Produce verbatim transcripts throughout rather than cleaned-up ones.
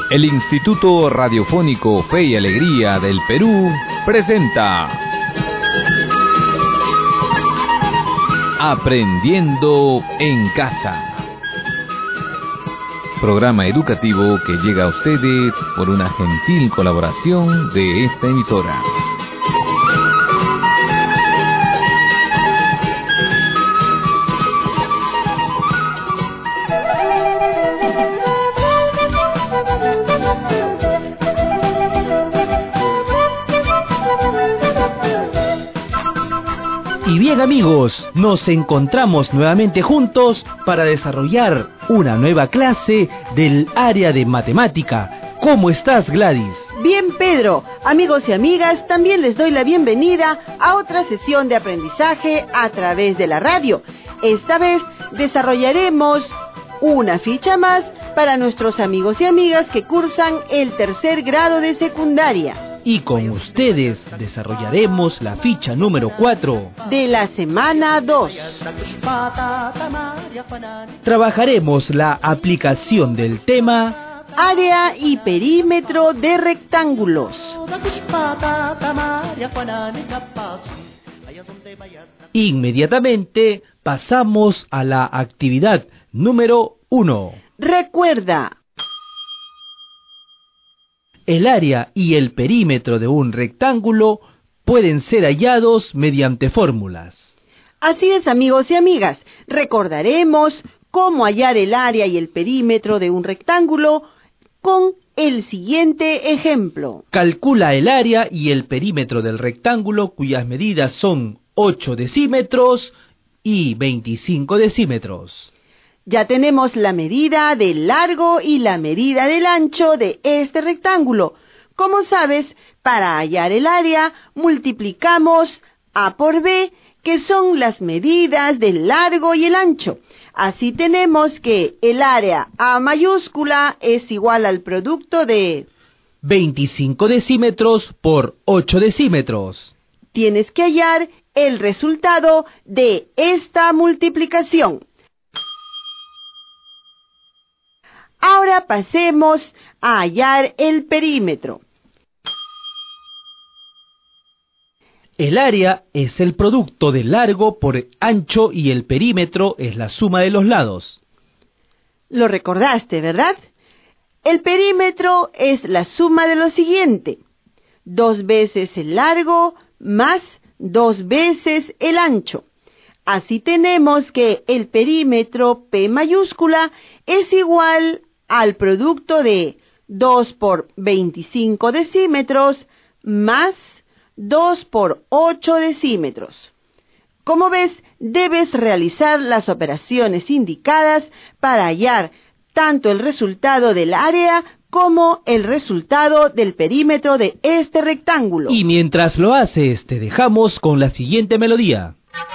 El Instituto Radiofónico Fe y Alegría del Perú presenta Aprendiendo en Casa, programa educativo que llega a ustedes por una gentil colaboración de esta emisora. Y bien amigos, nos encontramos nuevamente juntos para desarrollar una nueva clase del área de matemática. ¿Cómo estás, Gladys? Bien, Pedro. Amigos y amigas, también les doy la bienvenida a otra sesión de aprendizaje a través de la radio. Esta vez desarrollaremos una ficha más para nuestros amigos y amigas que cursan el tercer grado de secundaria. Y con ustedes desarrollaremos la ficha número cuatro de la semana dos. Trabajaremos la aplicación del tema área y perímetro de rectángulos. Inmediatamente pasamos a la actividad número uno. Recuerda, el área y el perímetro de un rectángulo pueden ser hallados mediante fórmulas. Así es, amigos y amigas. Recordaremos cómo hallar el área y el perímetro de un rectángulo con el siguiente ejemplo. Calcula el área y el perímetro del rectángulo cuyas medidas son ocho decímetros y veinticinco decímetros. Ya tenemos la medida del largo y la medida del ancho de este rectángulo. Como sabes, para hallar el área, multiplicamos A por B, que son las medidas del largo y el ancho. Así tenemos que el área A mayúscula es igual al producto de veinticinco decímetros por ocho decímetros. Tienes que hallar el resultado de esta multiplicación. Ahora pasemos a hallar el perímetro. El área es el producto del largo por ancho y el perímetro es la suma de los lados. Lo recordaste, ¿verdad? El perímetro es la suma de lo siguiente: dos veces el largo más dos veces el ancho. Así tenemos que el perímetro P mayúscula es igual al producto de dos por veinticinco decímetros más dos por ocho decímetros. Como ves, debes realizar las operaciones indicadas para hallar tanto el resultado del área como el resultado del perímetro de este rectángulo. Y mientras lo haces, te dejamos con la siguiente melodía.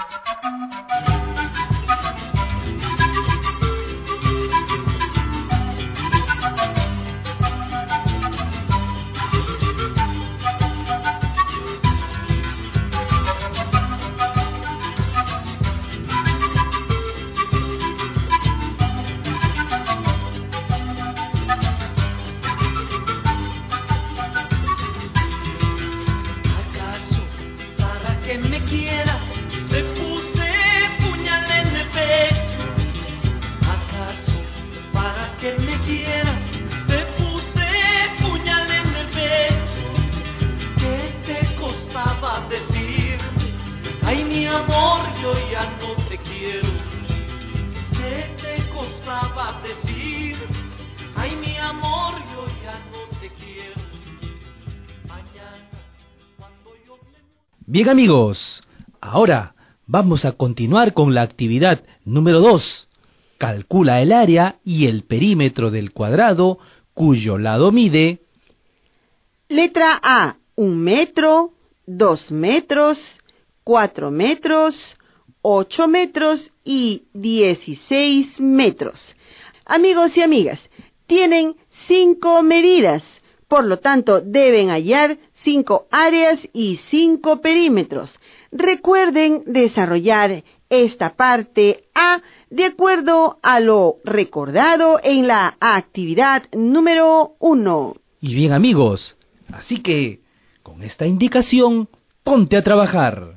Bien amigos, ahora vamos a continuar con la actividad número dos. Calcula el área y el perímetro del cuadrado cuyo lado mide. Letra A, un metro, dos metros, cuatro metros, ocho metros y dieciséis metros. Amigos y amigas, tienen cinco medidas, por lo tanto deben hallar cinco áreas y cinco perímetros. Recuerden desarrollar esta parte A de acuerdo a lo recordado en la actividad número uno. Y bien, amigos, así que con esta indicación, ponte a trabajar.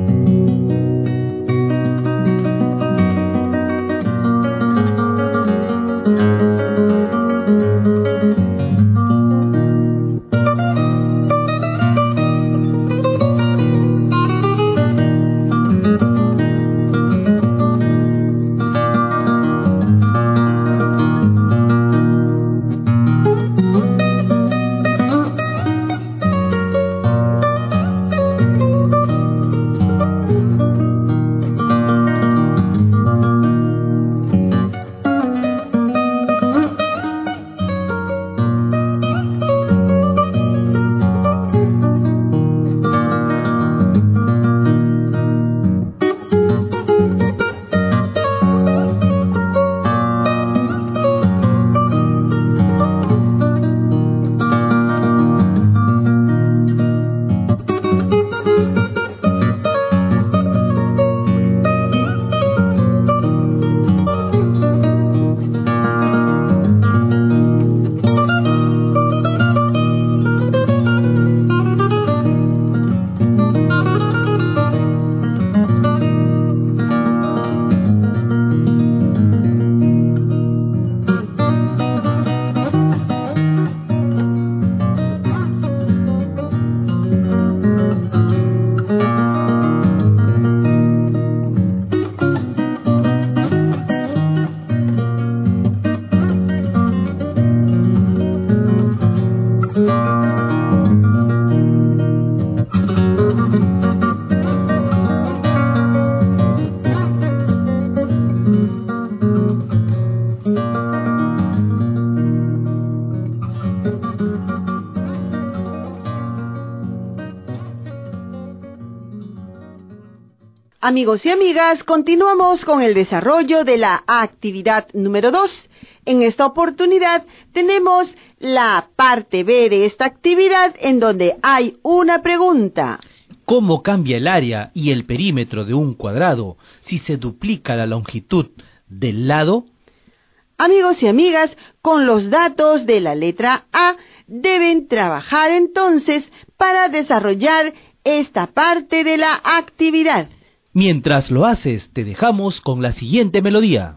Amigos y amigas, continuamos con el desarrollo de la actividad número dos. En esta oportunidad tenemos la parte B de esta actividad en donde hay una pregunta. ¿Cómo cambia el área y el perímetro de un cuadrado si se duplica la longitud del lado? Amigos y amigas, con los datos de la letra A deben trabajar entonces para desarrollar esta parte de la actividad. Mientras lo haces, te dejamos con la siguiente melodía.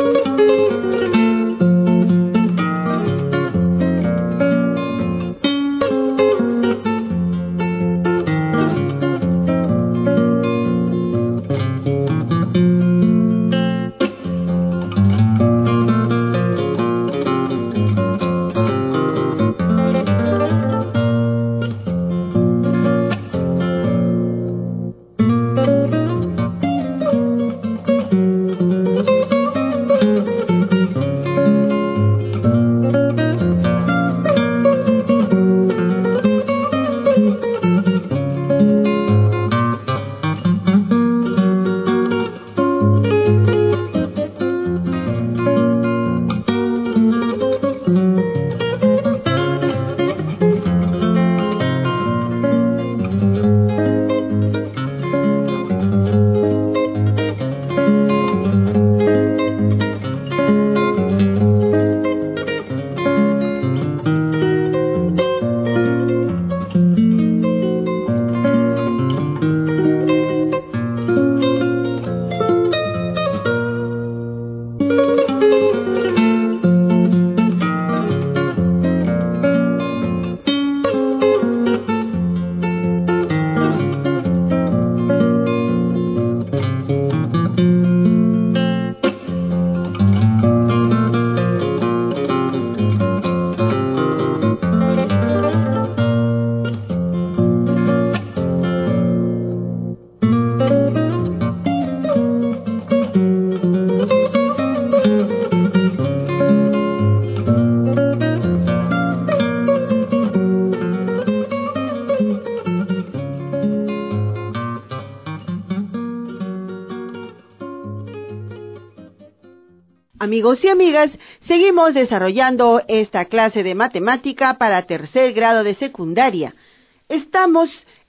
Amigos y amigas, seguimos desarrollando esta clase de matemática para tercer grado de secundaria. Estamos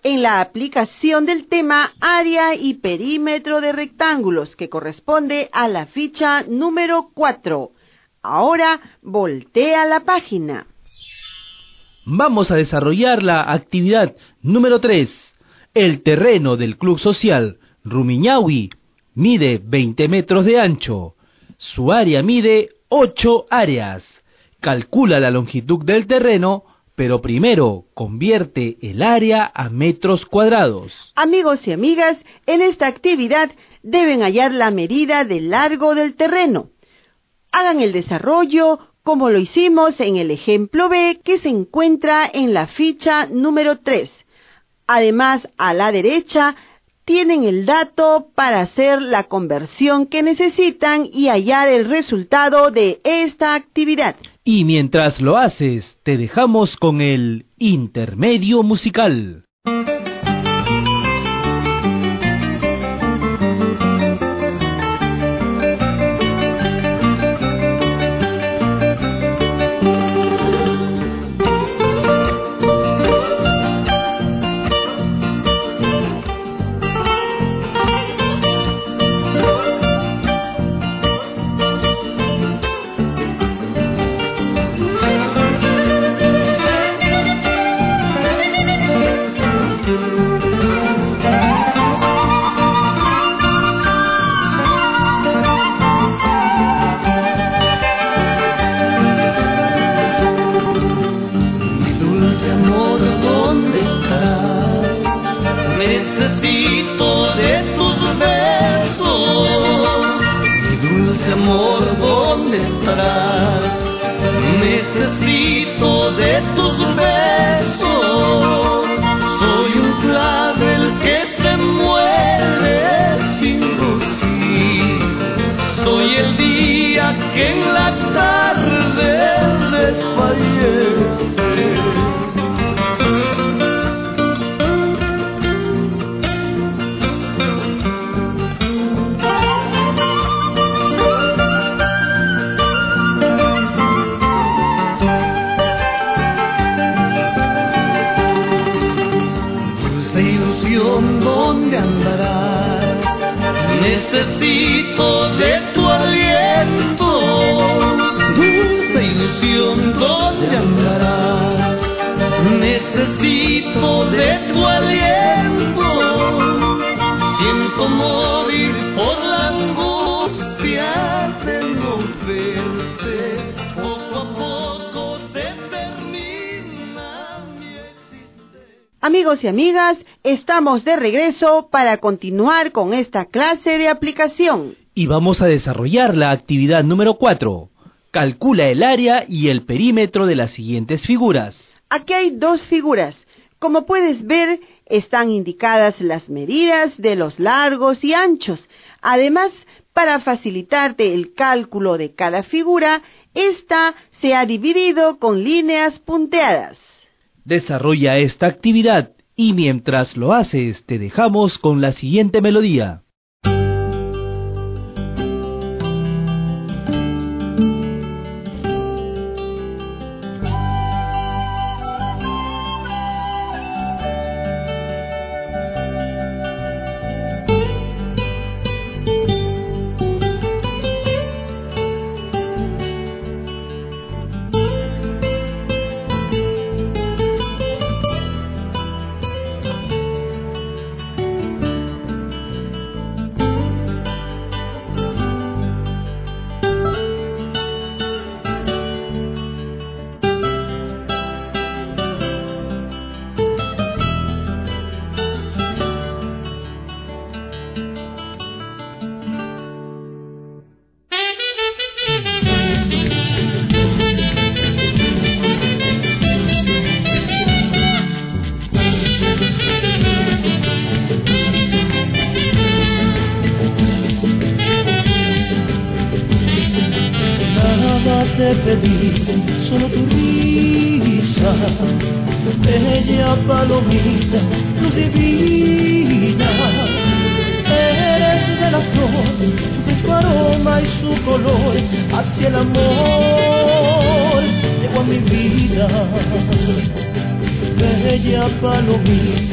en la aplicación del tema área y perímetro de rectángulos, que corresponde a la ficha número cuatro. Ahora voltea la página. Vamos a desarrollar la actividad número tres. El terreno del Club Social Rumiñahui mide veinte metros de ancho. Su área mide ocho áreas. Calcula la longitud del terreno, pero primero convierte el área a metros cuadrados. Amigos y amigas, en esta actividad deben hallar la medida del largo del terreno. Hagan el desarrollo como lo hicimos en el ejemplo B, que se encuentra en la ficha número tres. Además, a la derecha tienen el dato para hacer la conversión que necesitan y hallar el resultado de esta actividad. Y mientras lo haces, te dejamos con el intermedio musical. Necesito de tus besos. Soy un clavel que se muere sin rocío. Soy el día que en la tarde desfallece. ¿Dónde andarás? Necesito de tu aliento. Dulce ilusión, ¿dónde andarás? Necesito de tu aliento. Siento morir por la angustia de no verte. Poco a poco se termina mi existencia. Amigos y amigas, estamos de regreso para continuar con esta clase de aplicación. Y vamos a desarrollar la actividad número cuatro. Calcula el área y el perímetro de las siguientes figuras. Aquí hay dos figuras. Como puedes ver, están indicadas las medidas de los largos y anchos. Además, para facilitarte el cálculo de cada figura, esta se ha dividido con líneas punteadas. Desarrolla esta actividad y mientras lo haces te dejamos con la siguiente melodía. Te pedí solo tu risa, bella palomita, luz divina. Eres de la flor, su aroma y su color, hacia el amor llegó a mi vida. Bella palomita,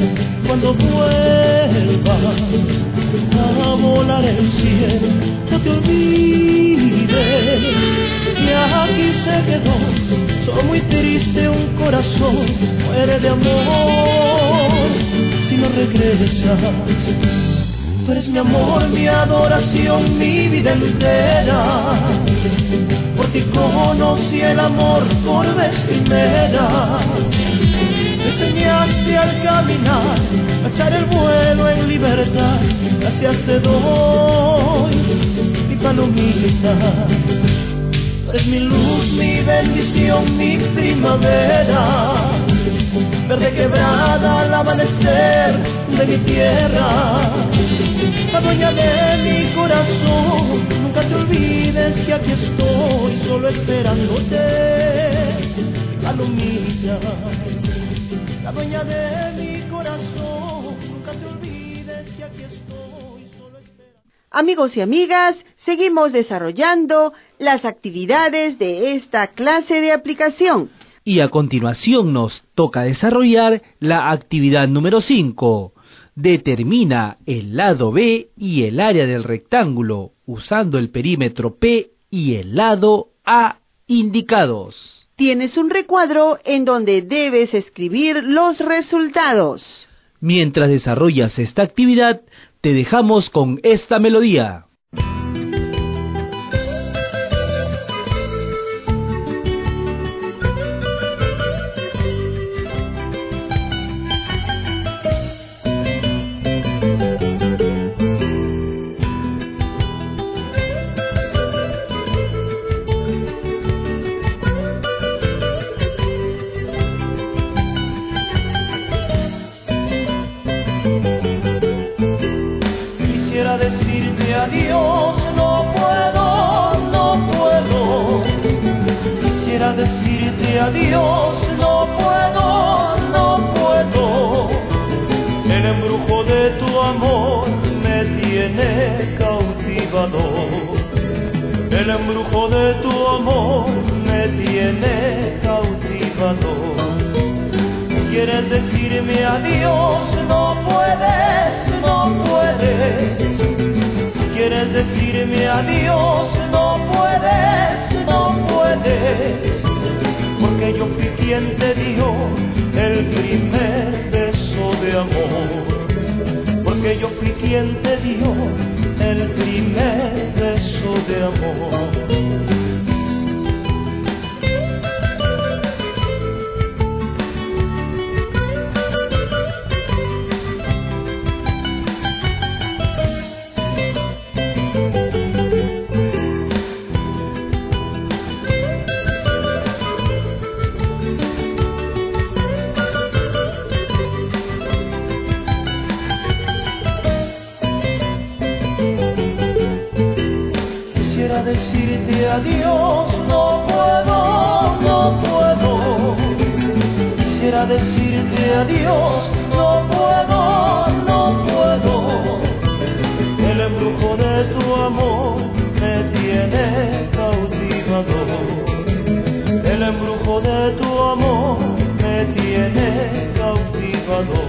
cuando vuelvas a volar el cielo, no te olvides que aquí se quedó, solo muy triste un corazón, muere de amor si no regresas. Tú eres mi amor, mi adoración, mi vida entera. Por ti conocí el amor por vez primera. Me enseñaste al caminar, a echar el vuelo en libertad. Gracias te doy, mi palomita. Tú eres mi luz, mi bendición, mi primavera. Verde quebrada al amanecer de mi tierra. La dueña de mi corazón, nunca te olvides que aquí estoy, solo esperándote, palomita. La dueña de mi corazón, nunca te olvides que aquí estoy, solo esperándote. Amigos y amigas, seguimos desarrollando las actividades de esta clase de aplicación. Y a continuación nos toca desarrollar la actividad número cinco. Determina el lado B y el área del rectángulo usando el perímetro P y el lado A indicados. Tienes un recuadro en donde debes escribir los resultados. Mientras desarrollas esta actividad, te dejamos con esta melodía. Decirte adiós, no puedo, no puedo. Quisiera decirte adiós, no puedo, no puedo. El embrujo de tu amor me tiene cautivado. El embrujo de tu amor me tiene cautivado. Quieres decirme adiós, no puedes, no puedes. Quieres decirme adiós, no puedes, no puedes. Porque yo fui quien te dio el primer beso de amor. Porque yo fui quien te dio el primer beso de amor. Decirte adiós, no puedo, no puedo. Quisiera decirte adiós, no puedo, no puedo. El embrujo de tu amor me tiene cautivado. El embrujo de tu amor me tiene cautivado.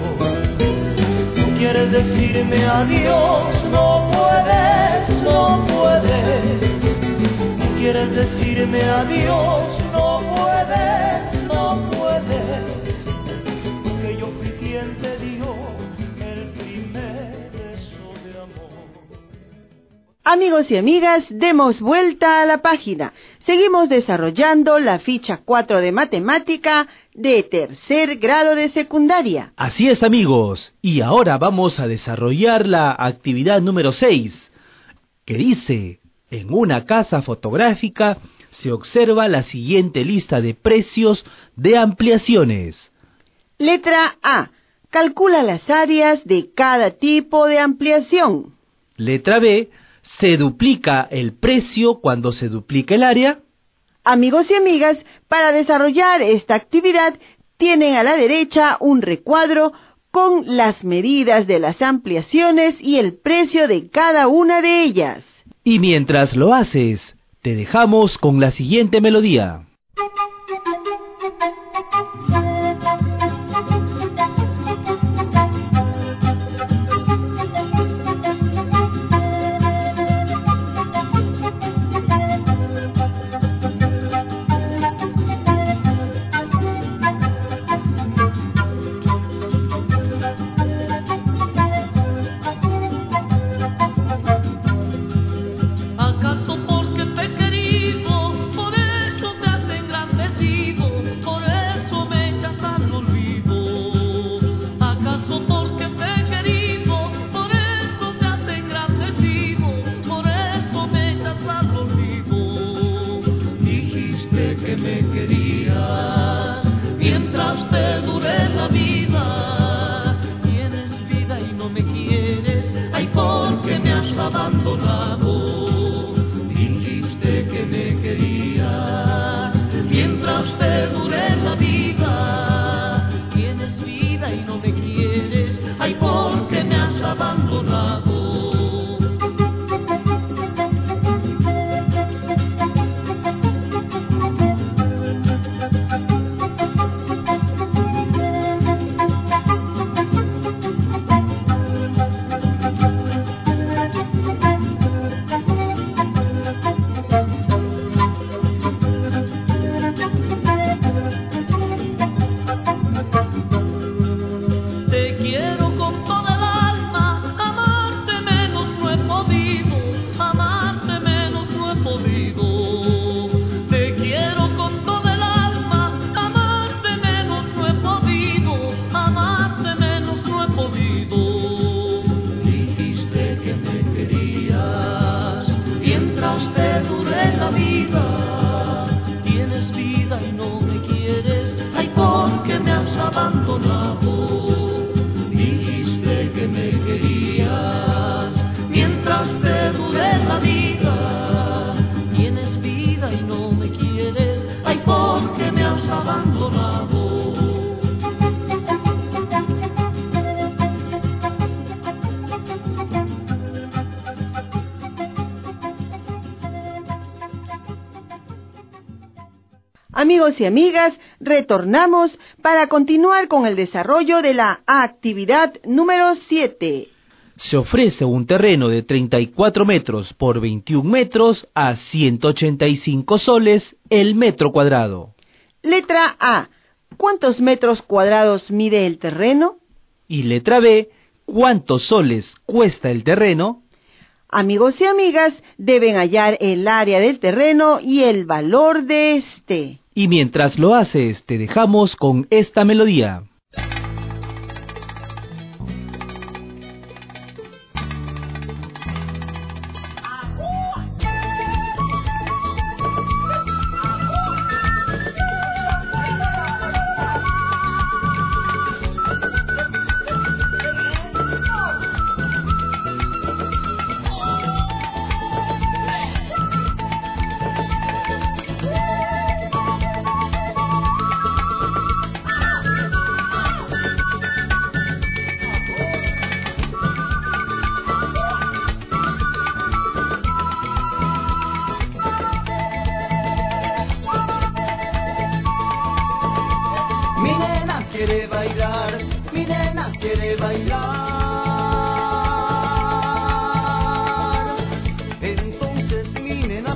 Tú quieres decirme adiós, no puedes, no puedes. Quieres decirme adiós, no puedes, no puedes. Porque yo fui quien te dio el primer beso de amor. Amigos y amigas, demos vuelta a la página. Seguimos desarrollando la ficha cuatro de matemática de tercer grado de secundaria. Así es, amigos, y ahora vamos a desarrollar la actividad número seis, que dice: en una casa fotográfica se observa la siguiente lista de precios de ampliaciones. Letra A. Calcula las áreas de cada tipo de ampliación. Letra B. ¿Se duplica el precio cuando se duplica el área? Amigos y amigas, para desarrollar esta actividad tienen a la derecha un recuadro con las medidas de las ampliaciones y el precio de cada una de ellas. Y mientras lo haces, te dejamos con la siguiente melodía. has abandonado. Dijiste que me querías mientras te dure la vida. Tienes vida y no me quieres, ay, ¿por qué me has abandonado? Amigos y amigas, retornamos para continuar con el desarrollo de la actividad número siete. Se ofrece un terreno de treinta y cuatro metros por veintiún metros a ciento ochenta y cinco soles el metro cuadrado. Letra A. ¿Cuántos metros cuadrados mide el terreno? Y letra B. ¿Cuántos soles cuesta el terreno? Amigos y amigas, deben hallar el área del terreno y el valor de este. Y mientras lo haces, te dejamos con esta melodía. quiere bailar, mi nena quiere bailar. Entonces mi nena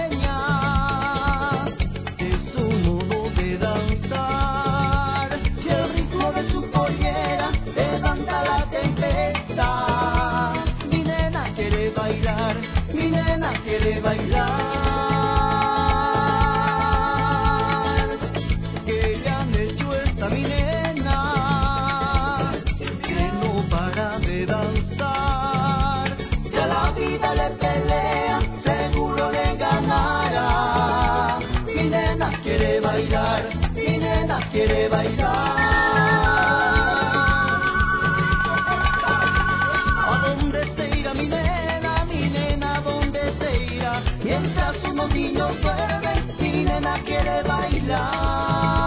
sueña de su modo de danzar. Si el ritmo de su pollera levanta la tempestad. Mi nena quiere bailar, mi nena quiere bailar. Quiere bailar, mi nena quiere bailar. ¿A dónde se irá mi nena, mi nena, a dónde se irá? Mientras unos niños duermen, mi nena quiere bailar.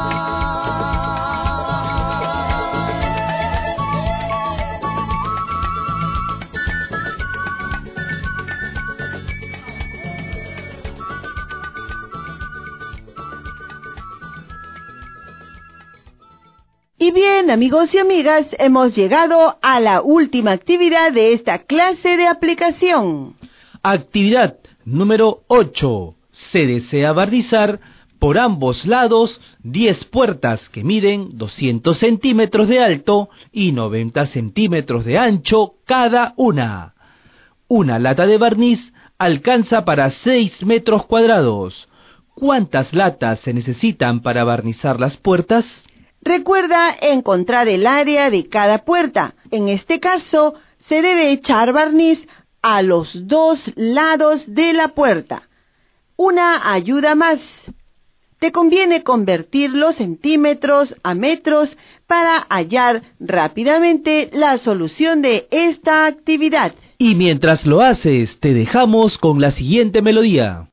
Y bien, amigos y amigas, hemos llegado a la última actividad de esta clase de aplicación. Actividad número ocho. Se desea barnizar por ambos lados diez puertas que miden doscientos centímetros de alto y noventa centímetros de ancho cada una. Una lata de barniz alcanza para seis metros cuadrados. ¿Cuántas latas se necesitan para barnizar las puertas? Recuerda encontrar el área de cada puerta. En este caso, se debe echar barniz a los dos lados de la puerta. Una ayuda más. te conviene convertir los centímetros a metros para hallar rápidamente la solución de esta actividad. Y mientras lo haces, te dejamos con la siguiente melodía.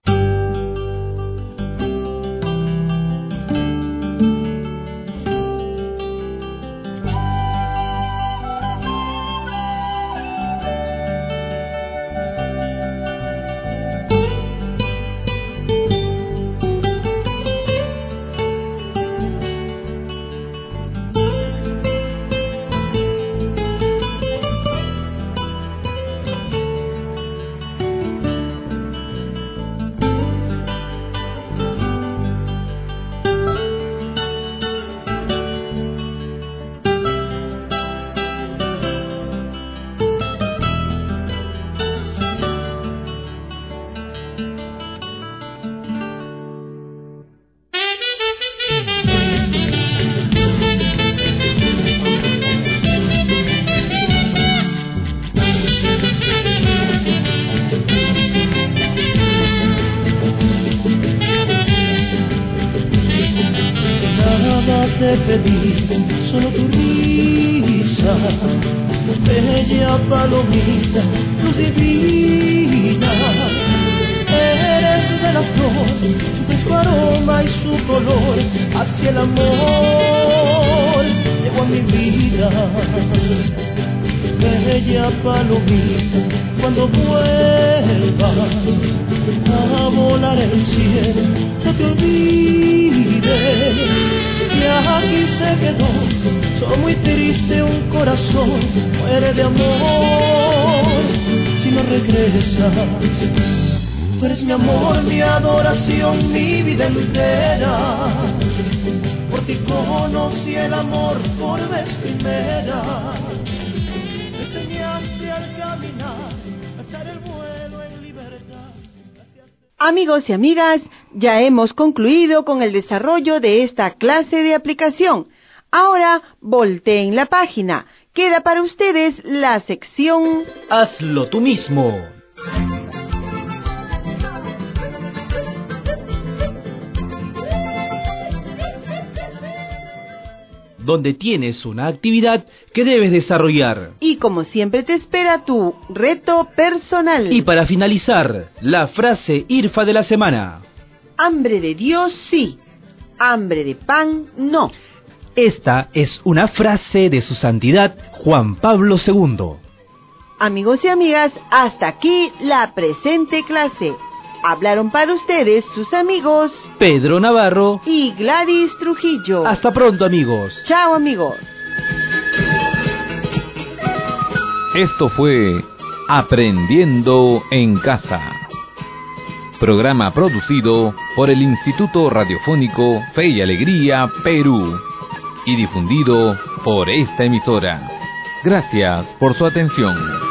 Te pedí solo tu risa, bella palomita, luz divina. Eres de la flor, su fresco aroma y su color, hacia el amor llegó a mi vida. Bella palomita, cuando vuelvas a volar el cielo, no te olvides. Y aquí se quedó, soy muy triste, un corazón muere de amor si no regresas. Tú eres mi amor, mi adoración, mi vida entera. Por ti conocí el amor por vez primera. Me enseñaste al caminar, a alzar el vuelo en libertad. Amigos y amigas, ya hemos concluido con el desarrollo de esta clase de aplicación. Ahora volteen la página. Queda para ustedes la sección Hazlo tú mismo. Donde tienes una actividad que debes desarrollar. Y como siempre te espera tu reto personal. Y para finalizar, la frase IRFA de la semana. Hambre de Dios sí, hambre de pan no. Esta es una frase de su santidad Juan Pablo segundo. Amigos y amigas, hasta aquí la presente clase. Hablaron para ustedes sus amigos Pedro Navarro y Gladys Trujillo. Hasta pronto, amigos. Chao, amigos. Esto fue Aprendiendo en Casa. Programa producido por el Instituto Radiofónico Fe y Alegría, Perú, y difundido por esta emisora. Gracias por su atención.